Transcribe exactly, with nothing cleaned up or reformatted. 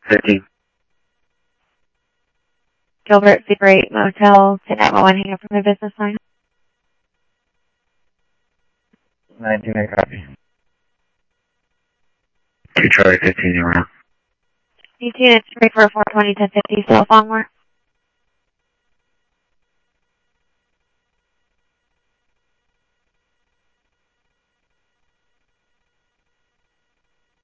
fifteen. Gilbert Super eight Motel to nine one one, hang up from the business line. nineteen, I copy. two Charlie fifteen, you're around. eighteen, it's three four four, twenty, ten fifty, cell phone work.